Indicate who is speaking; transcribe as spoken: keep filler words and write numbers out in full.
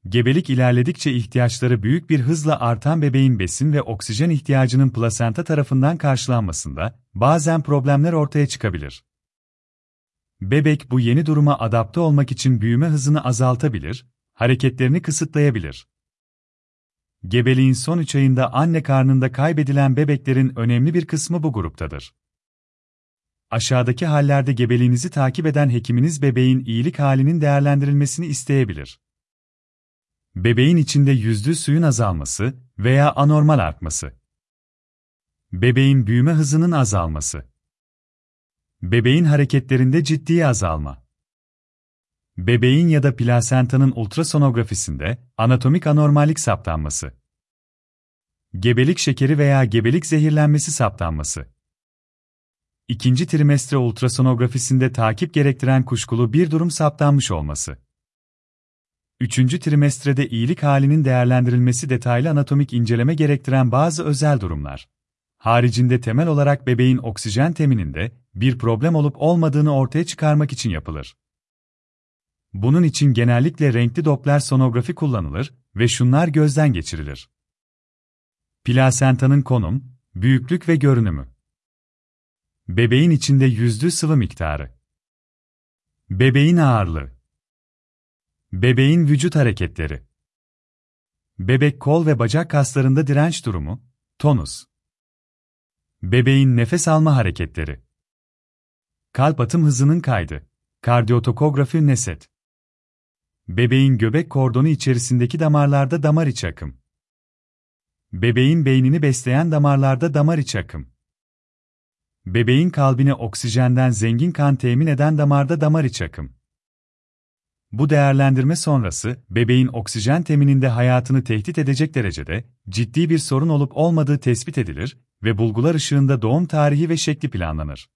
Speaker 1: Gebelik ilerledikçe ihtiyaçları büyük bir hızla artan bebeğin besin ve oksijen ihtiyacının plasenta tarafından karşılanmasında bazen problemler ortaya çıkabilir. Bebek bu yeni duruma adapte olmak için büyüme hızını azaltabilir, hareketlerini kısıtlayabilir. Gebeliğin son üç ayında anne karnında kaybedilen bebeklerin önemli bir kısmı bu gruptadır. Aşağıdaki hallerde gebeliğinizi takip eden hekiminiz bebeğin iyilik halinin değerlendirilmesini isteyebilir. Bebeğin içinde yüzdüğü suyun azalması veya anormal artması. Bebeğin büyüme hızının azalması. Bebeğin hareketlerinde ciddi azalma. Bebeğin ya da plasentanın ultrasonografisinde anatomik anormallik saptanması. Gebelik şekeri veya gebelik zehirlenmesi saptanması. İkinci trimestre ultrasonografisinde takip gerektiren kuşkulu bir durum saptanmış olması. Üçüncü trimestrede iyilik halinin değerlendirilmesi detaylı anatomik inceleme gerektiren bazı özel durumlar. Haricinde temel olarak bebeğin oksijen temininde bir problem olup olmadığını ortaya çıkarmak için yapılır. Bunun için genellikle renkli Doppler sonografi kullanılır ve şunlar gözden geçirilir. Plasentanın konum, büyüklük ve görünümü. Bebeğin içinde yüzdüğü sıvı miktarı. Bebeğin ağırlığı. Bebeğin vücut hareketleri. Bebek kol ve bacak kaslarında direnç durumu, tonus. Bebeğin nefes alma hareketleri. Kalp atım hızının kaydı, kardiyotokografi neset. Bebeğin göbek kordonu içerisindeki damarlarda damar içi akım. Bebeğin beynini besleyen damarlarda damar içi akım. Bebeğin kalbine oksijenden zengin kan temin eden damarda damar içi akım. Bu değerlendirme sonrası, bebeğin oksijen temininde hayatını tehdit edecek derecede ciddi bir sorun olup olmadığı tespit edilir ve bulgular ışığında doğum tarihi ve şekli planlanır.